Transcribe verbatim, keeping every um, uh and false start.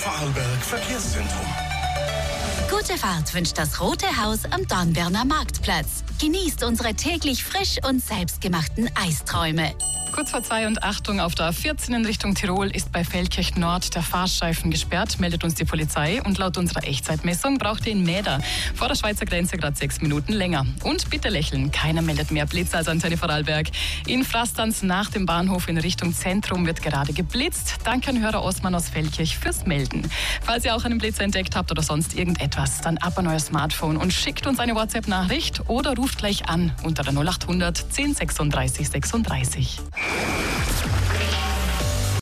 Vorarlberg Verkehrszentrum. Gute Fahrt wünscht das Rote Haus am Dornbirner Marktplatz. Genießt unsere täglich frisch und selbstgemachten Eisträume. Kurz vor zwei und Achtung, auf der A vierzehn in Richtung Tirol ist bei Feldkirch Nord der Fahrstreifen gesperrt, meldet uns die Polizei. Und laut unserer Echtzeitmessung braucht ihr in Mäder vor der Schweizer Grenze gerade sechs Minuten länger. Und bitte lächeln, keiner meldet mehr Blitz als Antenne Vorarlberg. In Frastanz nach dem Bahnhof in Richtung Zentrum wird gerade geblitzt. Danke an Hörer Osman aus Feldkirch fürs Melden. Falls ihr auch einen Blitz entdeckt habt oder sonst irgendetwas, dann ab an euer Smartphone und schickt uns eine WhatsApp-Nachricht oder ruft gleich an unter der null acht hundert zehn sechsunddreißig sechsunddreißig.